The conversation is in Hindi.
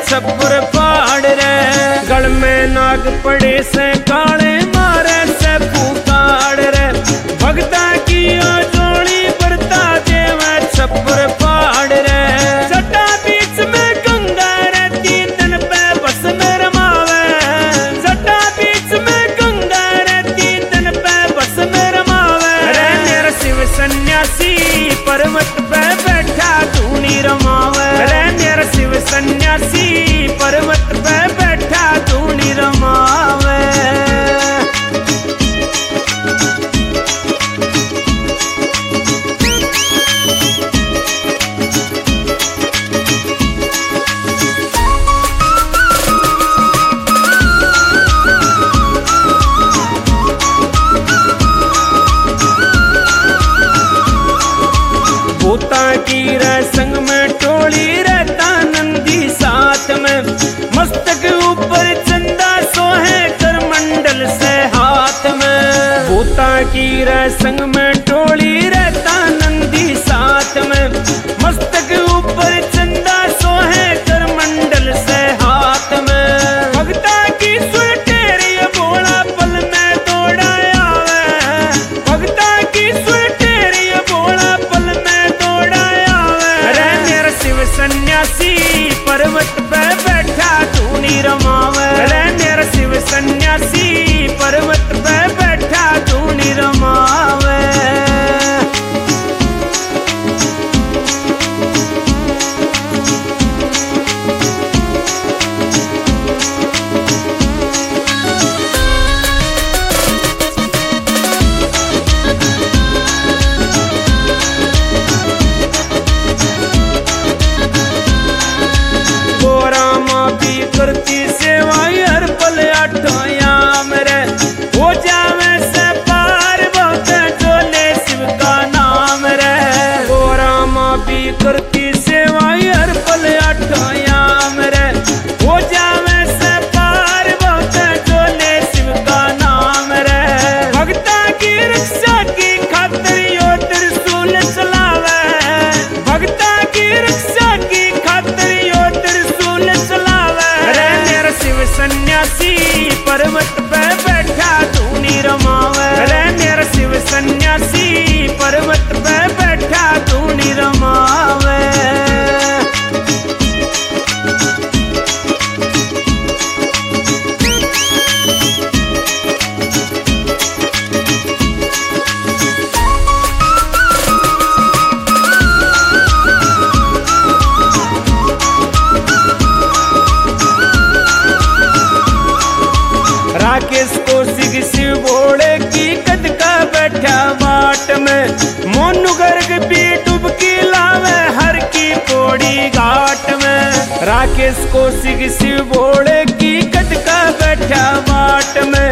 छप्पर पहाड़ रे। गल में नाग पड़े से काले मारे से फूकाड़ रे। भगता की जोड़ी बरता देवे छप्पर पहाड़ रे। जटा बीच में गंगा रहती तन पे बस में रमावे। जटा बीच में गंगा रहती तन पे बस में रमावे। रे मेरा शिव सन्यासी पर्वत पे बैठा धूनी रमावे। रे मेरा शिव सन्यासी पर्वत पे बैठा धूनी रमावे। भूता की संग में टोली रहता नंदी साथ में। मस्तक ऊपर चंदा सोहे कर मंडल से हाथ में। भूता की संग में टोली रहता नंदी साथ में। मस्तक ऊपर चंदा सोहे कर मंडल से हाथ में। भगता की सुर टेरी बोला पल में दौड़ा आवे। भगता की सुर टेरी बोला पल में दौड़ा आवे। रे मेरा शिव सन्यासी पर्वत पे बैठा धूनी रमावे। रे मेरा शिव सन्यासी पर्वत पे बैठा धूनी रमावे। करती सेवा हर पल आठोयाम रे। हो जावे से पार बहुत जोले शिव का नाम रे। गोरा माँ भी करती सेवा हर पल आठोयाम रे। हो जावे से पार बहुत जोले शिव का नाम रे। भगता की रक्षा की खातिर यो त्रिशूल चलावे। भगता की रक्षा की खातिर यो त्रिशूल चलावे। शिव सन्यासी पर्वत पे बैठा धूनी रमावे। रे मेरा शिव सन्यासी पर्वत पे बैठा धूनी रमावे। राकेश कौशिक शिव भोले की कद का बैठा बाट में। मोनू गर्ग भी डुबकी लावे हर की पौड़ी घाट में। राकेश कौशिक शिव भोले की कद का बैठा बाट में।